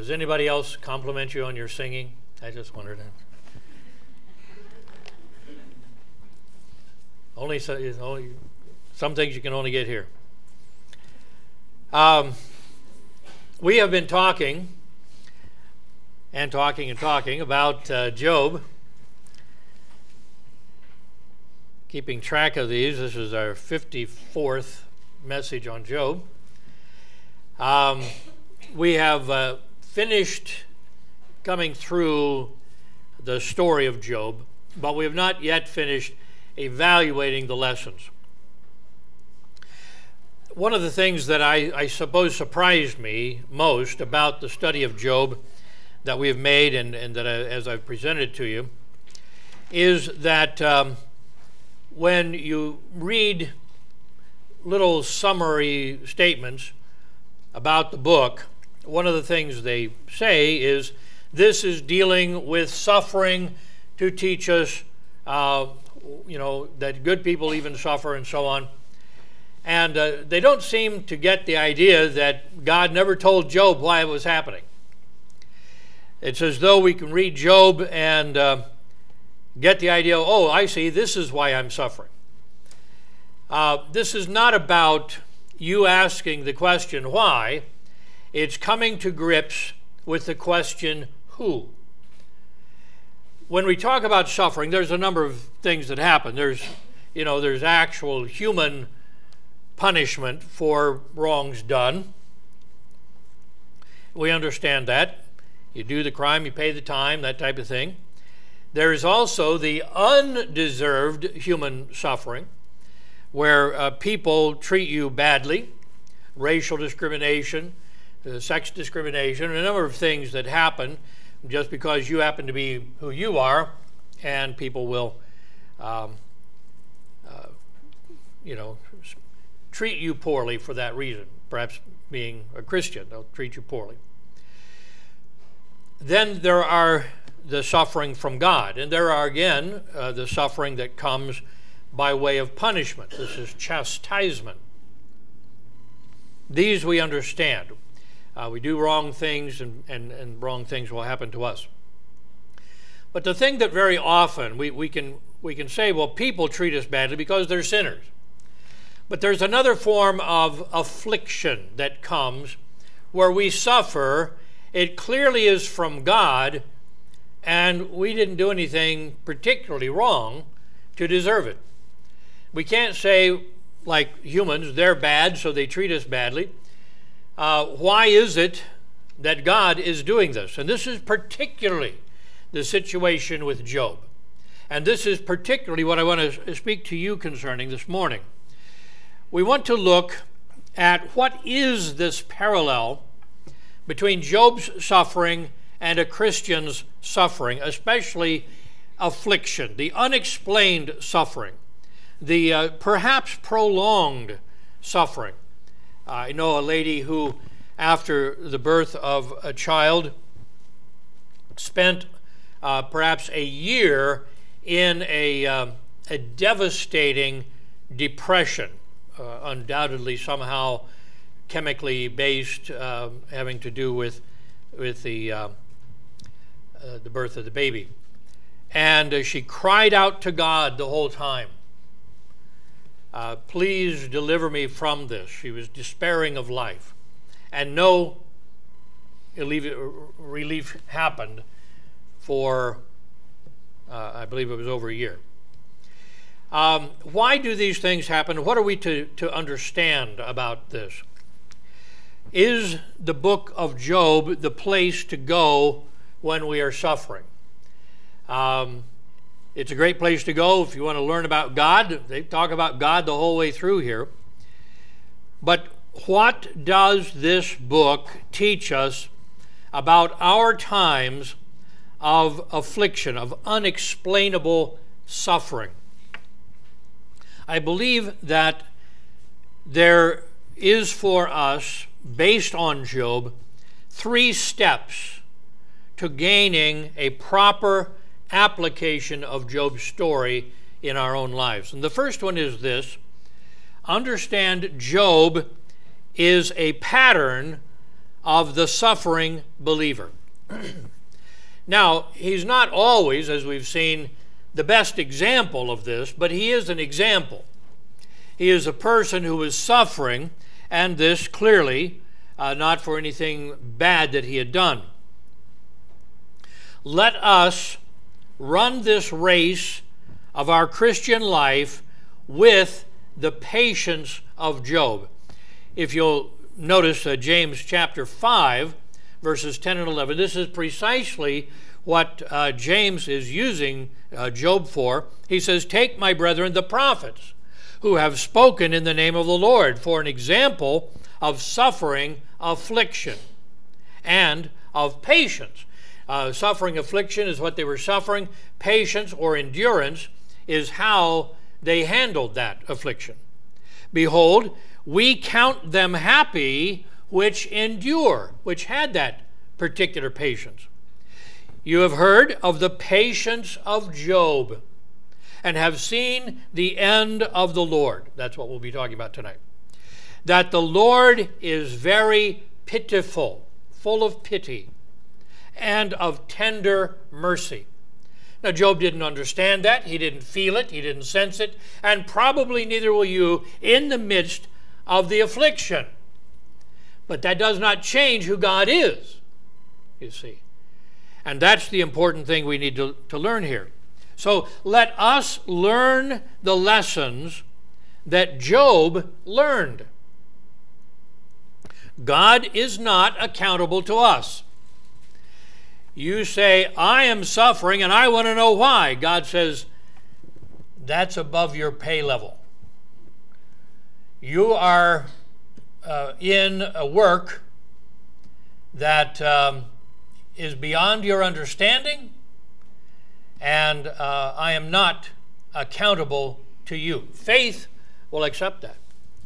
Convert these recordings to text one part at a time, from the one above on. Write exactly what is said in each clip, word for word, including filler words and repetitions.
Does anybody else compliment you on your singing? I just wondered. Only, so, only some things you can only get here. Um, we have been talking and talking and talking about uh, Job. Keeping track of these, this is our fifty-fourth message on Job. Um, we have uh, finished coming through the story of Job, but we have not yet finished evaluating the lessons. One of the things that I, I suppose surprised me most about the study of Job that we have made and, and that I, as I've presented to you is that um, when you read little summary statements about the book, one of the things they say is this is dealing with suffering to teach us, uh, you know, that good people even suffer and so on. And uh, they don't seem to get the idea that God never told Job why it was happening. It's as though we can read Job and uh, get the idea, oh, I see, this is why I'm suffering. Uh, this is not about you asking the question why. It's coming to grips with the question who. When we talk about suffering, there's a number of things that happen. There's, you know, there's actual human punishment for wrongs done. We understand that. You do the crime, you pay the time, that type of thing. There is also the undeserved human suffering, where uh, people treat you badly, racial discrimination, uh, sex discrimination, a number of things that happen just because you happen to be who you are, and people will, um, uh, you know, treat you poorly for that reason. Perhaps being a Christian, they'll treat you poorly. Then there are the suffering from God, and there are again uh, the suffering that comes by way of punishment. This is chastisement. These we understand. Uh, we do wrong things, and, and, and wrong things will happen to us. But the thing that very often we, we can we can say, well, people treat us badly because they're sinners. But there's another form of affliction that comes where we suffer. It clearly is from God, and we didn't do anything particularly wrong to deserve it. We can't say, like humans, they're bad, so they treat us badly. Uh, why is it that God is doing this? And this is particularly the situation with Job. And this is particularly what I want to speak to you concerning this morning. We want to look at what is this parallel between Job's suffering and a Christian's suffering, especially affliction, the unexplained suffering, the uh, perhaps prolonged suffering. Uh, I know a lady who, after the birth of a child, spent uh, perhaps a year in a, uh, a devastating depression, uh, undoubtedly somehow chemically based, uh, having to do with with the uh, uh, the birth of the baby, and uh, she cried out to God the whole time. Uh, Please deliver me from this. She was despairing of life, and no relief, relief happened for uh, I believe it was over a year. Um, why do these things happen? What are we to, to understand about this? Is the book of Job the place to go when we are suffering? Um, it's a great place to go if you want to learn about God. They talk about God the whole way through here. But what does this book teach us about our times of affliction, of unexplainable suffering? I believe that there is for us, based on Job, three steps to gaining a proper application of Job's story in our own lives. And the first one is this: understand Job is a pattern of the suffering believer. Now, he's not always, as we've seen, the best example of this, but he is an example. He is a person who is suffering, and this clearly uh, not for anything bad that he had done. Let us run this race of our Christian life with the patience of Job. If you'll notice uh, James chapter five, verses ten and eleven, this is precisely what uh, James is using uh, Job for. He says, "Take, my brethren, the prophets, who have spoken in the name of the Lord, for an example of suffering, affliction, and of patience." Uh, suffering, affliction is what they were suffering. Patience or endurance is how they handled that affliction. "Behold, we count them happy which endure," which had that particular patience. "You have heard of the patience of Job, and have seen the end of the Lord." That's what we'll be talking about tonight. "That the Lord is very pitiful," full of pity, "and of tender mercy." Now, Job didn't understand that. He didn't feel it. He didn't sense it. And probably neither will you in the midst of the affliction. But that does not change who God is, you see. And that's the important thing we need to, to learn here. So let us learn the lessons that Job learned. God is not accountable to us. You say, "I am suffering and I want to know why." God says, that's above your pay level. You are uh, in a work that um, is beyond your understanding, and uh, I am not accountable to you. Faith will accept that.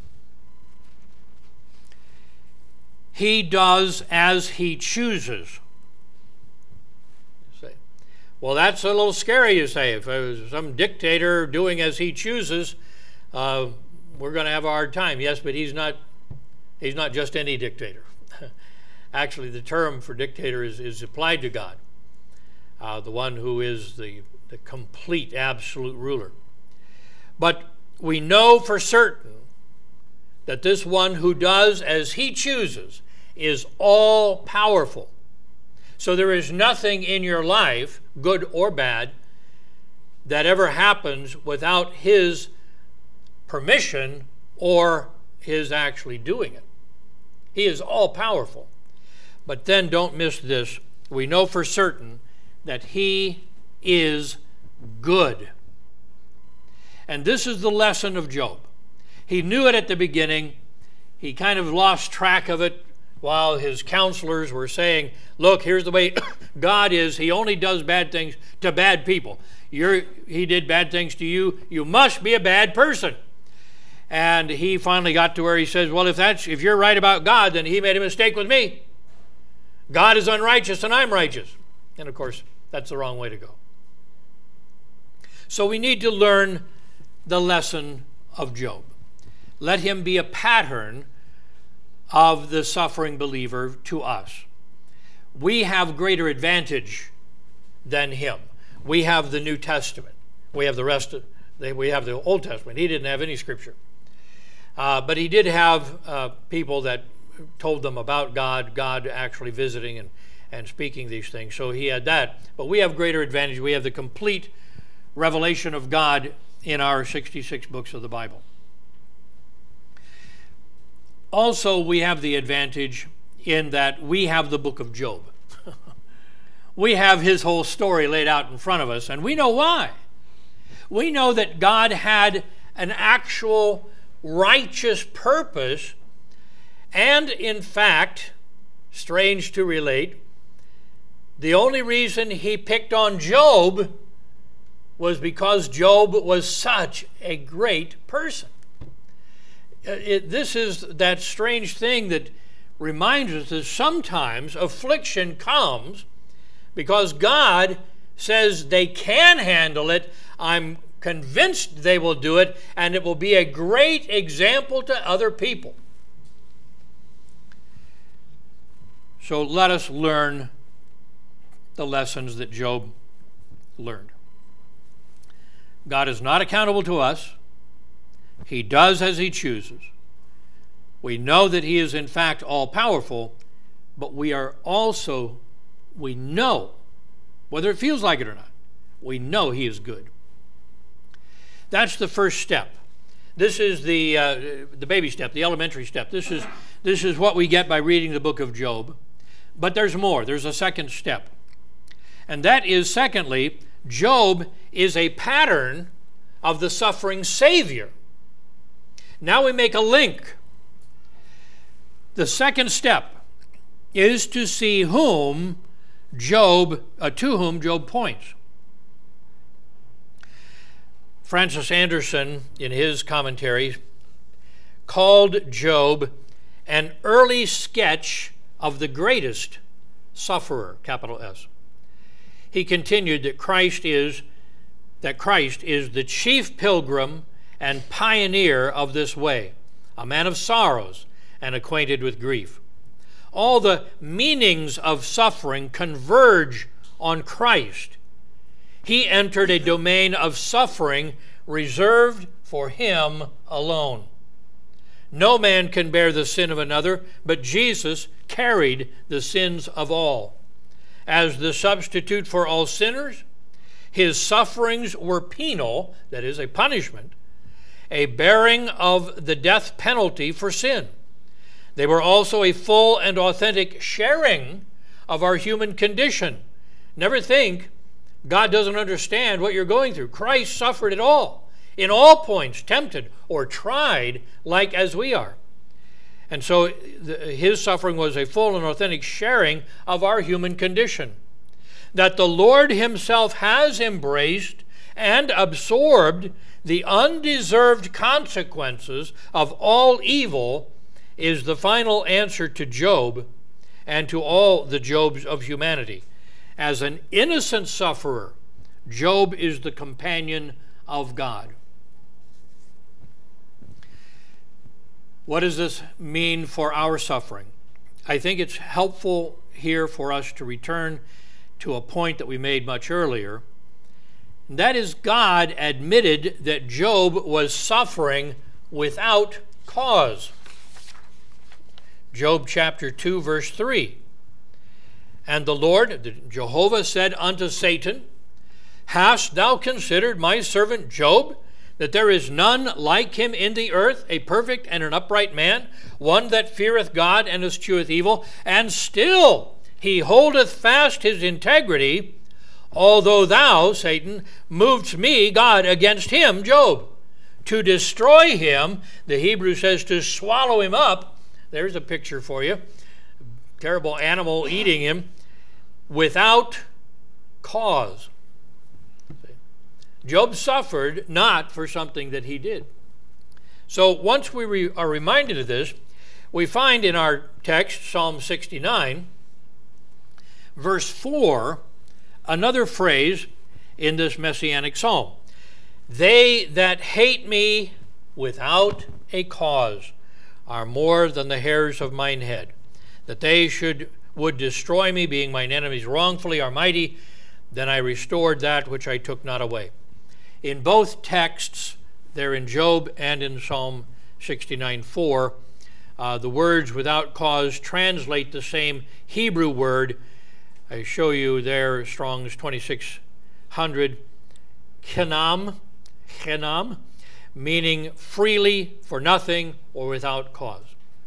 He does as he chooses. You say, well, that's a little scary, you say. If it was some dictator doing as he chooses, uh, we're going to have a hard time. Yes, but he's not, he's not just any dictator. Actually, the term for dictator is, is applied to God, uh, the one who is the, the complete, absolute ruler. But we know for certain that this one who does as he chooses is all-powerful. So there is nothing in your life, good or bad, that ever happens without his permission or his actually doing it. He is all-powerful. But then don't miss this. We know for certain that he is good. And this is the lesson of Job. He knew it at the beginning. He kind of lost track of it while his counselors were saying, look, here's the way God is. He only does bad things to bad people. You're, he did bad things to you. You must be a bad person. And he finally got to where he says, well, if that's if you're right about God, then he made a mistake with me. God is unrighteous and I'm righteous. And of course, that's the wrong way to go. So we need to learn the lesson of Job. Let him be a pattern of the suffering believer to us. We have greater advantage than him. We have the New Testament. We have the rest of, we have the Old Testament. He didn't have any scripture. Uh, but he did have uh, people that told them about God, God actually visiting and, and speaking these things. So he had that. But we have greater advantage. We have the complete revelation of God in our sixty-six books of the Bible. Also, we have the advantage in that we have the book of Job. We have his whole story laid out in front of us, and we know why. We know that God had an actual righteous purpose, and in fact, strange to relate, the only reason he picked on Job was because Job was such a great person. It, this is that strange thing that reminds us that sometimes affliction comes because God says they can handle it. I'm convinced they will do it, and it will be a great example to other people. So let us learn the lessons that Job learned. God is not accountable to us. He does as he chooses. We know that he is in fact all-powerful, but we are also, we know, whether it feels like it or not, we know he is good. That's the first step. This is the uh, the baby step, the elementary step. This is this is what we get by reading the book of Job. But there's more. There's a second step. And that is, secondly, Job is a pattern of the suffering Savior. Now we make a link. The second step is to see whom Job, uh, to whom Job points. Francis Anderson, in his commentary, called Job an early sketch of the greatest sufferer, capital S. He continued that Christ is that Christ is the chief pilgrim and pioneer of this way, a man of sorrows and acquainted with grief. All the meanings of suffering converge on Christ. He entered a domain of suffering reserved for him alone. No man can bear the sin of another, but Jesus carried the sins of all. As the substitute for all sinners, his sufferings were penal, that is, a punishment, a bearing of the death penalty for sin. They were also a full and authentic sharing of our human condition. Never think God doesn't understand what you're going through. Christ suffered it all, in all points, tempted or tried like as we are. And so the, his suffering was a full and authentic sharing of our human condition. That the Lord himself has embraced and absorbed the undeserved consequences of all evil is the final answer to Job and to all the Jobs of humanity. As an innocent sufferer, Job is the companion of God. What does this mean for our suffering? I think it's helpful here for us to return to a point that we made much earlier. And that is, God admitted that Job was suffering without cause. Job chapter two, verse three. And the Lord, Jehovah, said unto Satan, Hast thou considered my servant Job, that there is none like him in the earth, a perfect and an upright man, one that feareth God and escheweth evil, and still he holdeth fast his integrity, although thou, Satan, movest me, God, against him, Job, to destroy him. The Hebrew says to swallow him up. There's a picture for you. Terrible animal eating him without cause. Job suffered not for something that he did. So once we re- are reminded of this, we find in our text, Psalm sixty-nine, verse four, another phrase in this messianic psalm. They that hate me without a cause are more than the hairs of mine head. That they should would destroy me, being mine enemies wrongfully, are mighty, then I restored that which I took not away. In both texts, there in Job and in Psalm sixty-nine four, uh, the words without cause translate the same Hebrew word. I show you there, Strong's twenty-six hundred, chenam, chenam, meaning freely, for nothing, or without cause.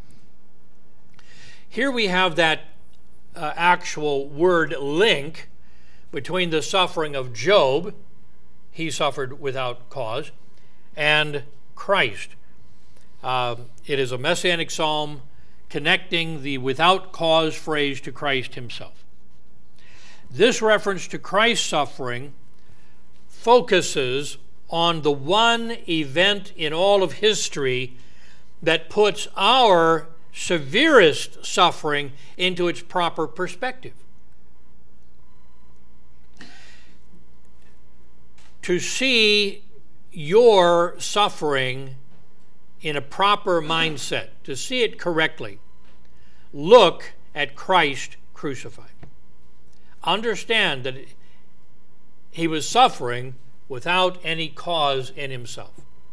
Here we have that uh, actual word link between the suffering of Job, he suffered without cause, and Christ. Uh, it is a messianic psalm connecting the without cause phrase to Christ himself. This reference to Christ's suffering focuses on the one event in all of history that puts our severest suffering into its proper perspective. To see your suffering in a proper mindset, to see it correctly, look at Christ crucified. Understand that he was suffering without any cause in himself.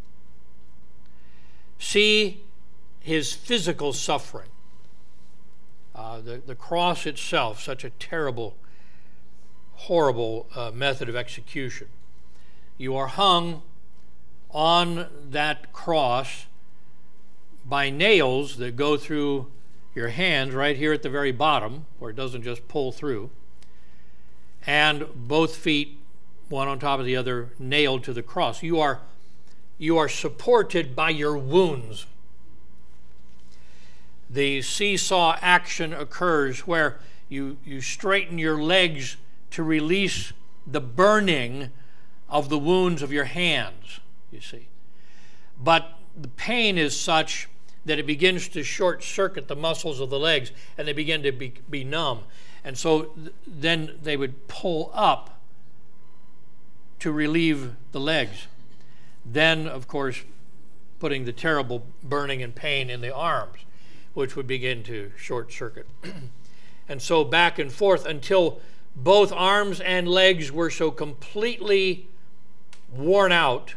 See his physical suffering. Uh, the, the cross itself, such a terrible, horrible uh, method of execution. You are hung on that cross by nails that go through your hands right here at the very bottom, where it doesn't just pull through, and both feet, one on top of the other, nailed to the cross. You are, you are supported by your wounds. The seesaw action occurs where you, you straighten your legs to release the burning of the wounds of your hands, you see. But the pain is such that it begins to short-circuit the muscles of the legs, and they begin to be, be numb. And so th- then they would pull up to relieve the legs. Then, of course, putting the terrible burning and pain in the arms, which would begin to short-circuit. And so back and forth until both arms and legs were so completely worn out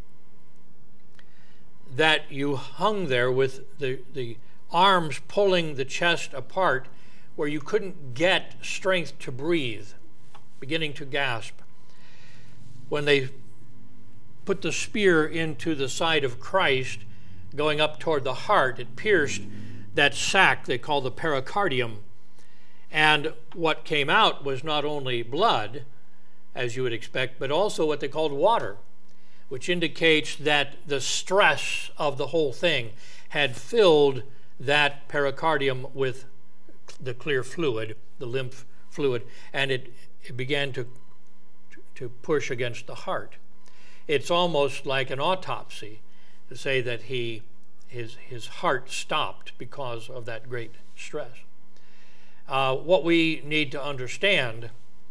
that you hung there with the, the arms pulling the chest apart where you couldn't get strength to breathe, beginning to gasp. When they put the spear into the side of Christ, going up toward the heart, it pierced that sac they call the pericardium. And what came out was not only blood, as you would expect, but also what they called water, which indicates that the stress of the whole thing had filled that pericardium with the clear fluid, the lymph fluid, and it, it began to, to push against the heart. It's almost like an autopsy to say that he, his, his heart stopped because of that great stress. Uh, what we need to understand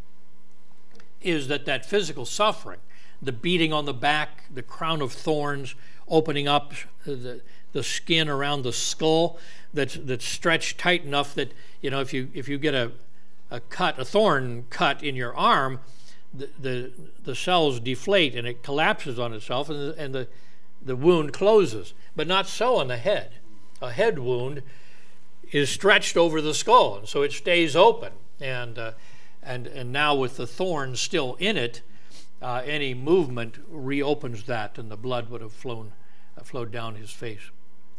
is that that physical suffering, the beating on the back, the crown of thorns, opening up the, the skin around the skull that's, that's stretched tight enough that, you know, if you if you get a, a cut, a thorn cut in your arm, the, the, the cells deflate and it collapses on itself and, the, and the, the wound closes. But not so on the head. A head wound is stretched over the skull, and so it stays open. And uh, and and now with the thorns still in it, uh, any movement reopens that, and the blood would have flown uh, flowed down his face.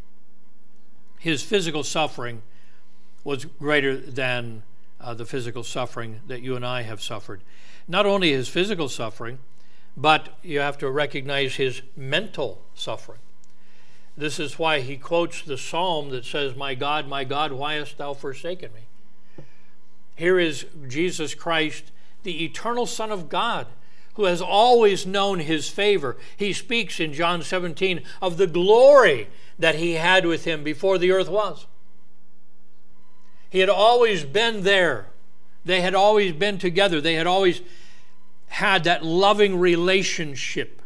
His physical suffering was greater than uh, the physical suffering that you and I have suffered. Not only his physical suffering, but you have to recognize his mental suffering. This is why he quotes the psalm that says, "My God, my God, why hast thou forsaken me?" Here is Jesus Christ, the eternal Son of God, who has always known his favor. He speaks in John seventeen of the glory that he had with him before the earth was. He had always been there. They had always been together. They had always had that loving relationship.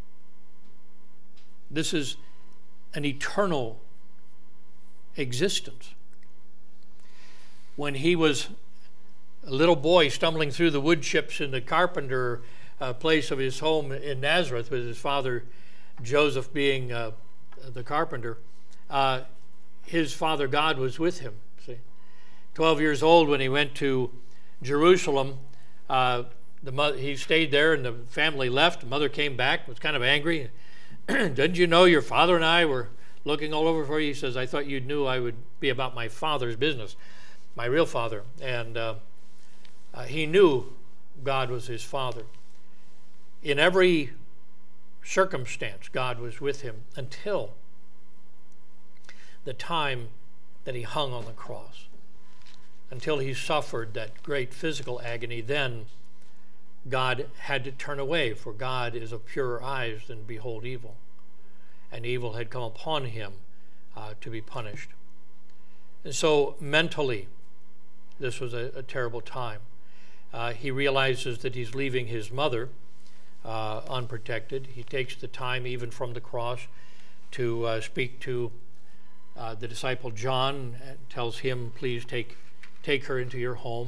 This is an eternal existence. When he was a little boy stumbling through the wood chips in the carpenter uh, place of his home in Nazareth, with his father Joseph being uh, the carpenter, uh, his father God was with him. See, twelve years old when he went to Jerusalem, uh, the mo- he stayed there and the family left. The mother came back, was kind of angry. "Didn't you know your father and I were looking all over for you?" He says, "I thought you knew I would be about my father's business, my real father." And uh, uh, he knew God was his father. In every circumstance, God was with him until the time that he hung on the cross, until he suffered that great physical agony. Then God had to turn away, for God is of purer eyes than behold evil. And evil had come upon him uh, to be punished. And so mentally, this was a, a terrible time. Uh, he realizes that he's leaving his mother uh, unprotected. He takes the time, even from the cross, to uh, speak to uh, the disciple John, and tells him, "Please take take her into your home.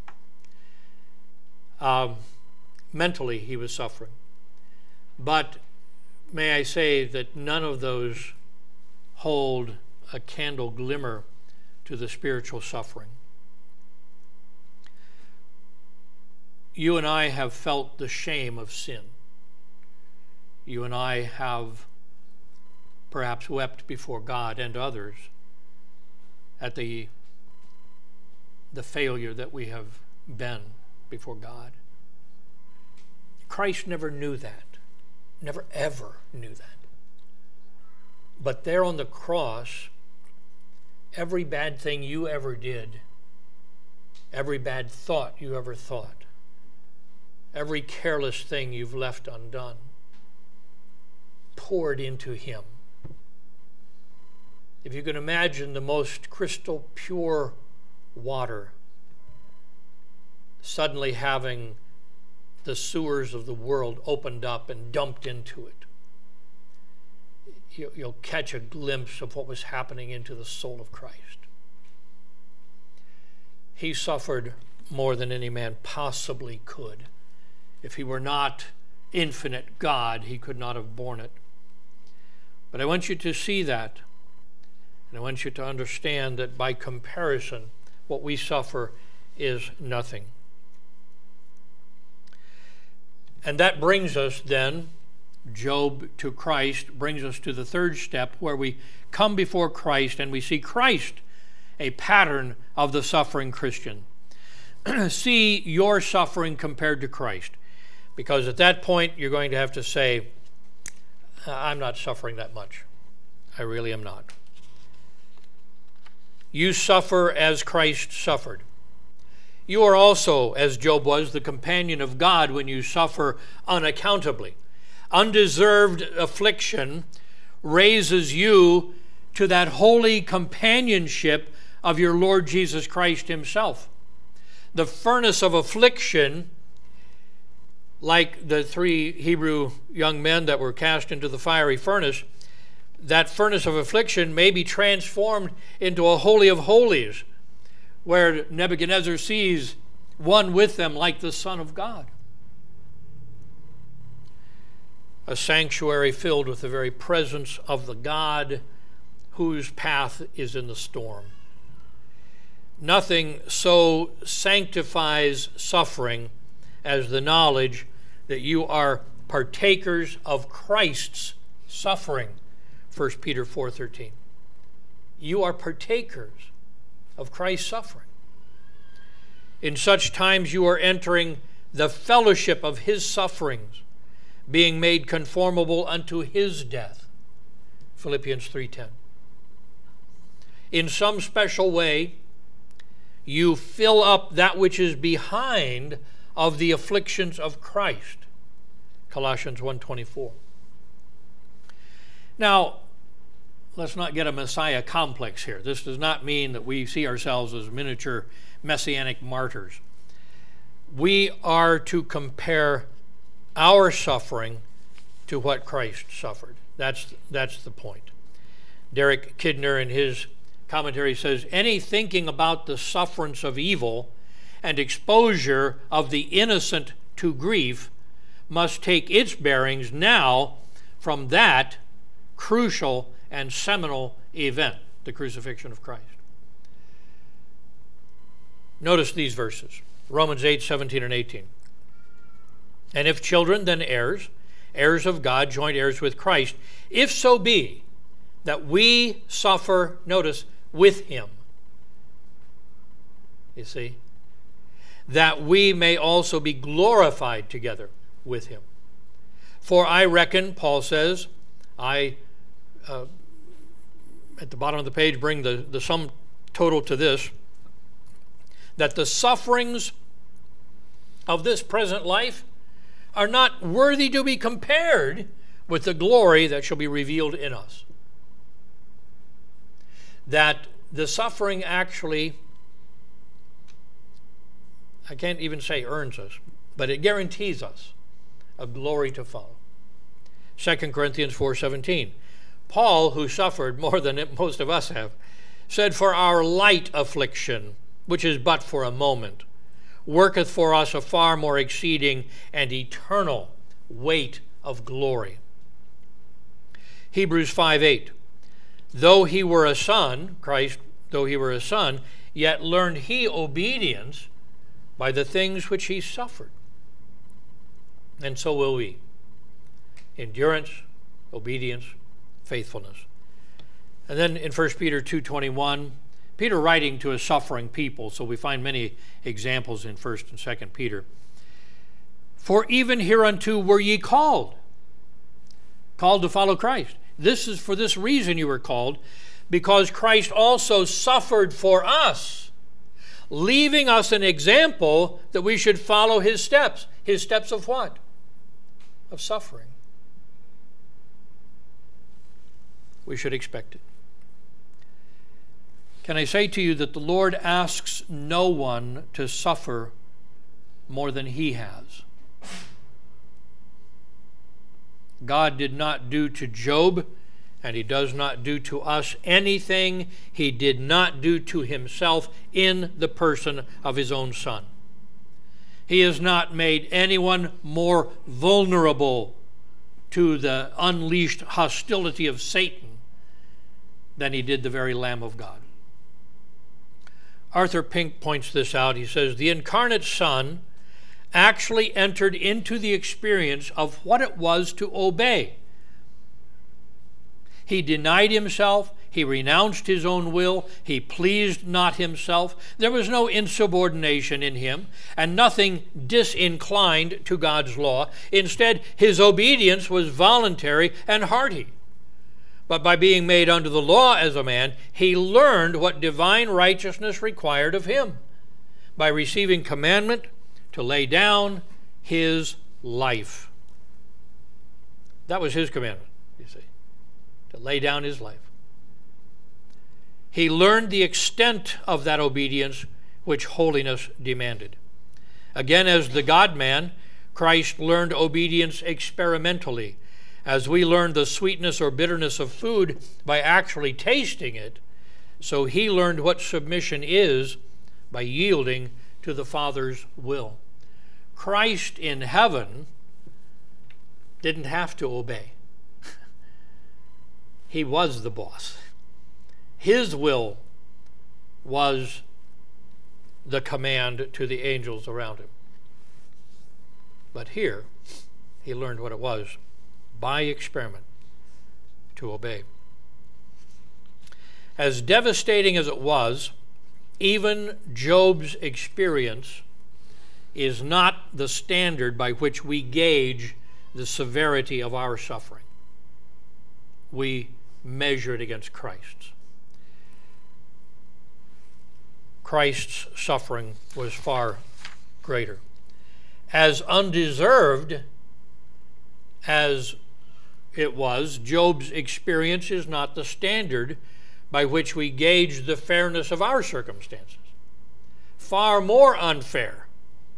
Um, mentally, he was suffering. But may I say that none of those hold a candle glimmer to the spiritual suffering. You and I have felt the shame of sin. You and I have perhaps wept before God and others at the, the failure that we have been before God. Christ never knew that, never ever knew that. But there on the cross, every bad thing you ever did, every bad thought you ever thought, every careless thing you've left undone, poured into him. If you can imagine the most crystal pure water suddenly having the sewers of the world opened up and dumped into it, you'll catch a glimpse of what was happening into the soul of Christ. He suffered more than any man possibly could. If he were not infinite God, he could not have borne it. But I want you to see that, and I want you to understand that by comparison, what we suffer is nothing. And that brings us then, Job to Christ, brings us to the third step where we come before Christ and we see Christ, a pattern of the suffering Christian. See your suffering compared to Christ. Because at that point, you're going to have to say, I'm not suffering that much. I really am not. You suffer as Christ suffered. You are also, as Job was, the companion of God when you suffer unaccountably. Undeserved affliction raises you to that holy companionship of your Lord Jesus Christ himself. The furnace of affliction, like the three Hebrew young men that were cast into the fiery furnace, that furnace of affliction may be transformed into a holy of holies, where Nebuchadnezzar sees one with them like the Son of God. A sanctuary filled with the very presence of the God whose path is in the storm. Nothing so sanctifies suffering as the knowledge that you are partakers of Christ's suffering. First Peter four thirteen. You are partakers of Christ's suffering. In such times you are entering the fellowship of his sufferings, being made conformable unto his death. Philippians three ten. In some special way, you fill up that which is behind of the afflictions of Christ. Colossians one twenty-four. Now, let's not get a Messiah complex here. This does not mean that we see ourselves as miniature messianic martyrs. We are to compare our suffering to what Christ suffered. That's, that's the point. Derek Kidner in his commentary says, any thinking about the sufferance of evil and exposure of the innocent to grief must take its bearings now from that crucial and seminal event, the crucifixion of Christ. Notice these verses, Romans eight, seventeen and eighteen. And if children, then heirs, heirs of God, joint heirs with Christ, if so be that we suffer, notice, with him. You see? That we may also be glorified together with him. For I reckon, Paul says, I, uh, at the bottom of the page, bring the, the sum total to this, that the sufferings of this present life are not worthy to be compared with the glory that shall be revealed in us. That the suffering actually, I can't even say earns us, but it guarantees us a glory to follow. Second Corinthians four seventeen. Paul, who suffered more than most of us have, said, for our light affliction, which is but for a moment, worketh for us a far more exceeding and eternal weight of glory. Hebrews five eight. Though he were a son, Christ, though he were a son, yet learned he obedience by the things which he suffered. And so will we. Endurance, obedience, faithfulness. And then in First Peter two twenty-one, Peter writing to a suffering people, so we find many examples in First and Second Peter. For even hereunto were ye called, called to follow Christ. This is for this reason you were called, because Christ also suffered for us, leaving us an example that we should follow his steps. His steps of what? Of suffering. We should expect it. Can I say to you that the Lord asks no one to suffer more than he has? God did not do to Job, and he does not do to us anything he did not do to himself in the person of his own Son. He has not made anyone more vulnerable to the unleashed hostility of Satan than he did the very Lamb of God. Arthur Pink points this out. He says, the incarnate Son actually entered into the experience of what it was to obey. He denied himself. He renounced his own will. He pleased not himself. There was no insubordination in him and nothing disinclined to God's law. Instead, his obedience was voluntary and hearty. But by being made under the law as a man, he learned what divine righteousness required of him by receiving commandment to lay down his life. That was his commandment, you see, to lay down his life. He learned the extent of that obedience which holiness demanded. Again, as the God-man, Christ learned obedience experimentally. As we learn the sweetness or bitterness of food by actually tasting it, so he learned what submission is by yielding to the Father's will. Christ in heaven didn't have to obey. He was the boss. His will was the command to the angels around him. But here, he learned what it was by experiment to obey. As devastating as it was, even Job's experience is not the standard by which we gauge the severity of our suffering. We measure it against Christ's. Christ's suffering was far greater. As undeserved as it was, Job's experience is not the standard by which we gauge the fairness of our circumstances. Far more unfair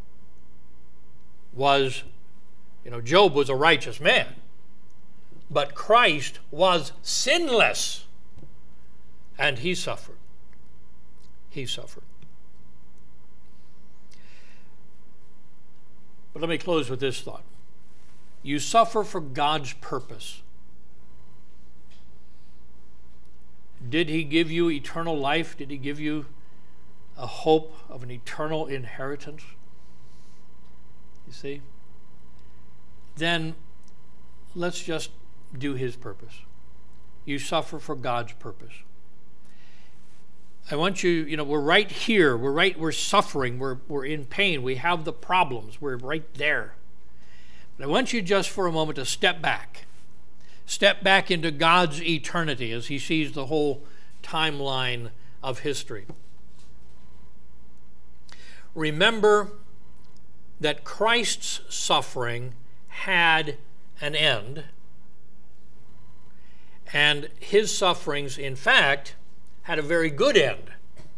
was, you know, Job was a righteous man, but Christ was sinless, and he suffered. He suffered. But let me close with this thought. You suffer for God's purpose. Did he give you eternal life? Did he give you a hope of an eternal inheritance? You see? Then let's just do his purpose. You suffer for God's purpose. I want you, you know, we're right here. We're right, we're suffering. We're, we're in pain. We have the problems. We're right there. But I want you just for a moment to step back. Step back into God's eternity as he sees the whole timeline of history. Remember that Christ's suffering had an end, and his sufferings, in fact, had a very good end.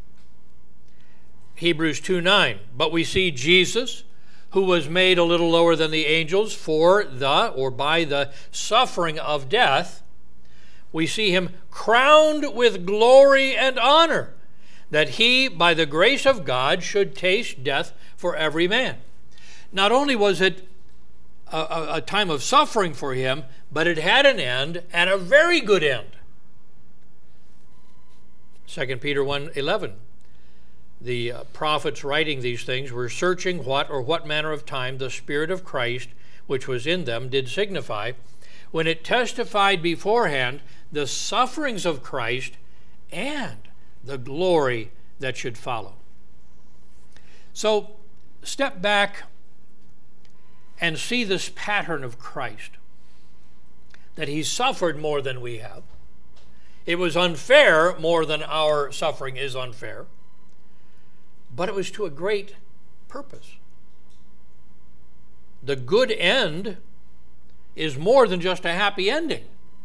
Hebrews two nine, but we see Jesus, who was made a little lower than the angels for the, or by the suffering of death, we see him crowned with glory and honor, that he, by the grace of God, should taste death for every man. Not only was it a, a, a time of suffering for him, but it had an end, and a very good end. Second Peter one eleven. The uh, prophets writing these things were searching what or what manner of time the Spirit of Christ, which was in them, did signify, when it testified beforehand the sufferings of Christ and the glory that should follow. So, step back and see this pattern of Christ, that he suffered more than we have. It was unfair more than our suffering is unfair, but it was to a great purpose. The good end is more than just a happy ending.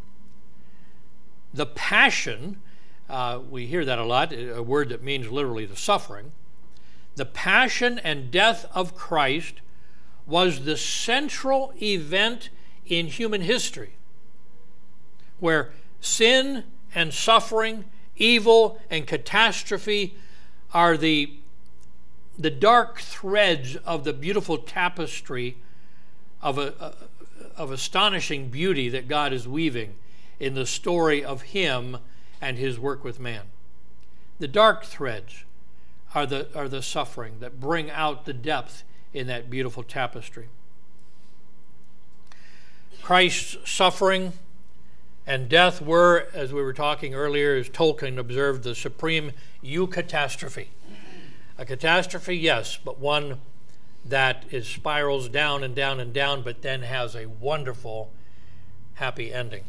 The passion, uh, we hear that a lot, a word that means literally the suffering. The passion and death of Christ was the central event in human history, where sin and suffering, evil and catastrophe are the, the dark threads of the beautiful tapestry of, a, of astonishing beauty that God is weaving in the story of him and his work with man. The dark threads are the, are the suffering that bring out the depth in that beautiful tapestry. Christ's suffering and death were, as we were talking earlier, as Tolkien observed, the supreme eucatastrophe. A catastrophe, yes, but one that is spirals down and down and down, but then has a wonderful, happy ending.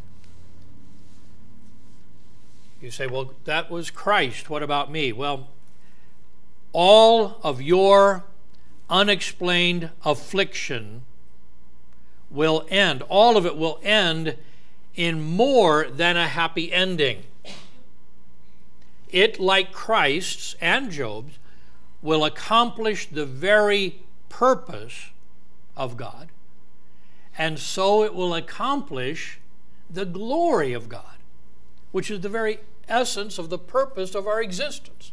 You say, well, that was Christ. What about me? Well, all of your unexplained affliction will end. All of it will end in more than a happy ending. It, like Christ's and Job's, will accomplish the very purpose of God, and so it will accomplish the glory of God, which is the very essence of the purpose of our existence.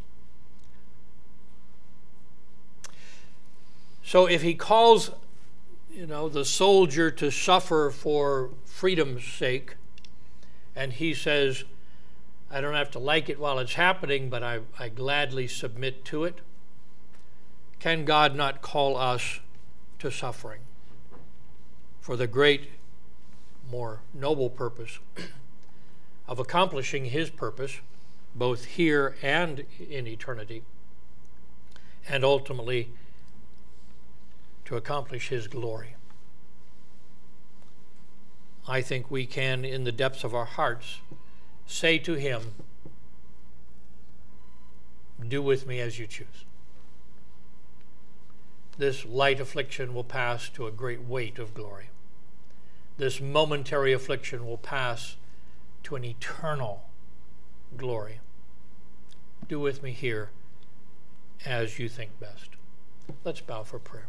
So if he calls, you know, the soldier to suffer for freedom's sake, and he says, I don't have to like it while it's happening, but I, I gladly submit to it, can God not call us to suffering for the great, more noble purpose of accomplishing his purpose, both here and in eternity, and ultimately to accomplish his glory? I think we can, in the depths of our hearts, say to him, do with me as you choose. This light affliction will pass to a great weight of glory. This momentary affliction will pass to an eternal glory. Do with me here as you think best. Let's bow for prayer.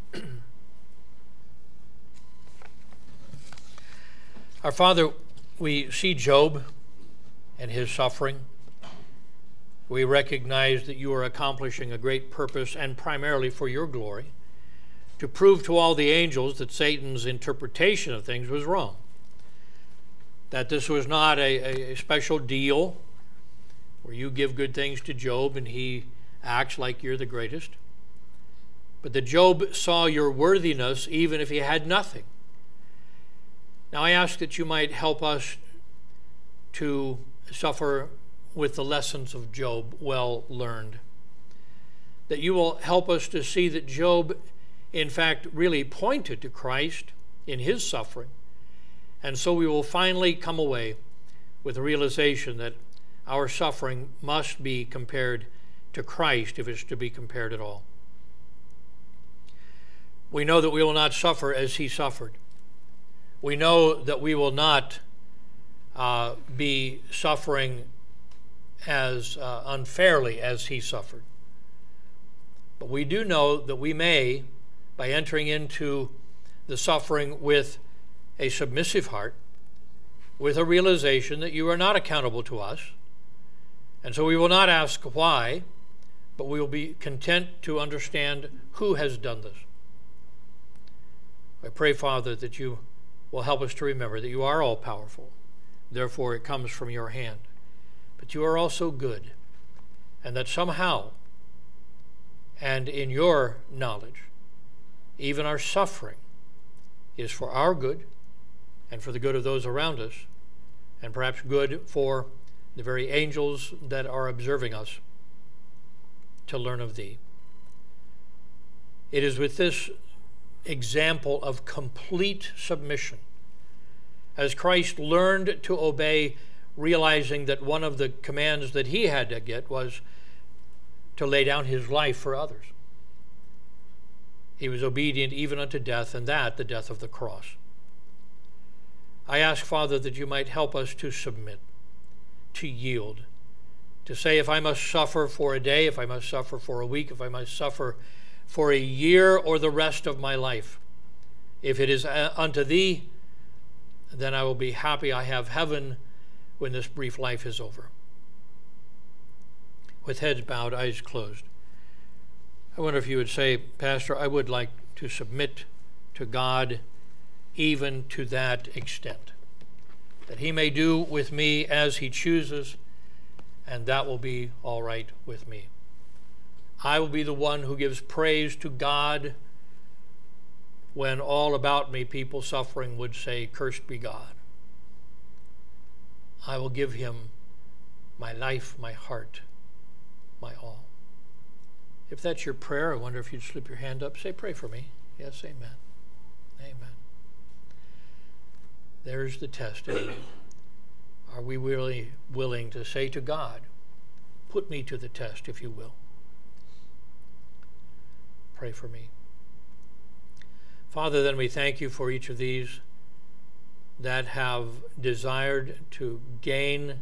Our Father, we see Job and his suffering. We recognize that you are accomplishing a great purpose, and primarily for your glory, to prove to all the angels that Satan's interpretation of things was wrong. That this was not a, a special deal where you give good things to Job and he acts like you're the greatest. But that Job saw your worthiness even if he had nothing. Now I ask that you might help us to suffer with the lessons of Job well learned. That you will help us to see that Job, in fact, really pointed to Christ in his suffering. And so we will finally come away with the realization that our suffering must be compared to Christ if it's to be compared at all. We know that we will not suffer as he suffered. We know that we will not uh, be suffering as uh, unfairly as he suffered. But we do know that we may, by entering into the suffering with a submissive heart, with a realization that you are not accountable to us, And so we will not ask why, but we will be content to understand who has done this. I pray, Father, that you will help us to remember that you are all-powerful. Therefore, it comes from your hand. But you are also good, and that somehow, and in your knowledge, even our suffering is for our good and for the good of those around us, and perhaps good for the very angels that are observing us to learn of thee. It is with this example of complete submission, as Christ learned to obey, realizing that one of the commands that he had to get was to lay down his life for others. He was obedient even unto death, and that the death of the cross. I ask, Father, that you might help us to submit, to yield, to say, if I must suffer for a day, if I must suffer for a week, if I must suffer for a year or the rest of my life, if it is unto thee, then I will be happy I have heaven when this brief life is over. With heads bowed, eyes closed, I wonder if you would say, Pastor, I would like to submit to God even to that extent, that he may do with me as he chooses, and that will be all right with me. I will be the one who gives praise to God when all about me, people suffering, would say, cursed be God. I will give him my life, my heart, my all. If that's your prayer, I wonder if you'd slip your hand up. Say, pray for me. Yes, amen. Amen. There's the test. Are we really willing to say to God, put me to the test, if you will? Pray for me. Father, then we thank you for each of these that have desired to gain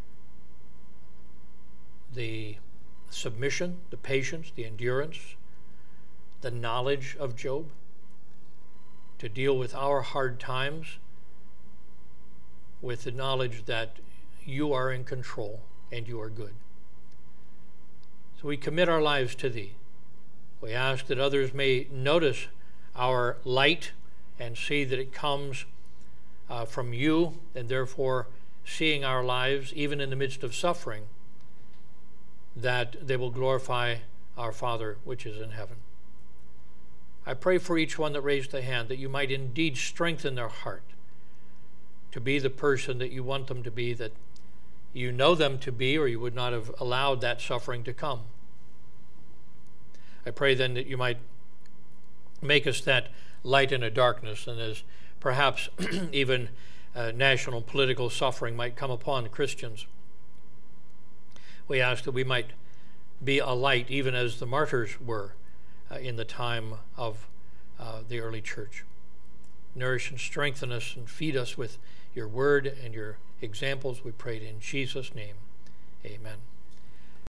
the submission, the patience, the endurance, the knowledge of Job, to deal with our hard times with the knowledge that you are in control and you are good. So we commit our lives to thee. We ask that others may notice our light and see that it comes uh, from you, and therefore seeing our lives, even in the midst of suffering, that they will glorify our Father which is in heaven. I pray for each one that raised a hand that you might indeed strengthen their heart to be the person that you want them to be, that you know them to be, or you would not have allowed that suffering to come. I pray then that you might make us that light in a darkness, and as perhaps even uh, national political suffering might come upon Christians, we ask that we might be a light, even as the martyrs were uh, in the time of uh, the early church. Nourish and strengthen us and feed us with your word and your examples, we pray in Jesus' name. Amen.